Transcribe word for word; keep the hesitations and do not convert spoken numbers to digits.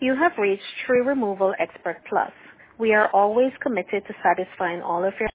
You have reached Tree Removal Expert Plus. We are always committed to satisfying all of your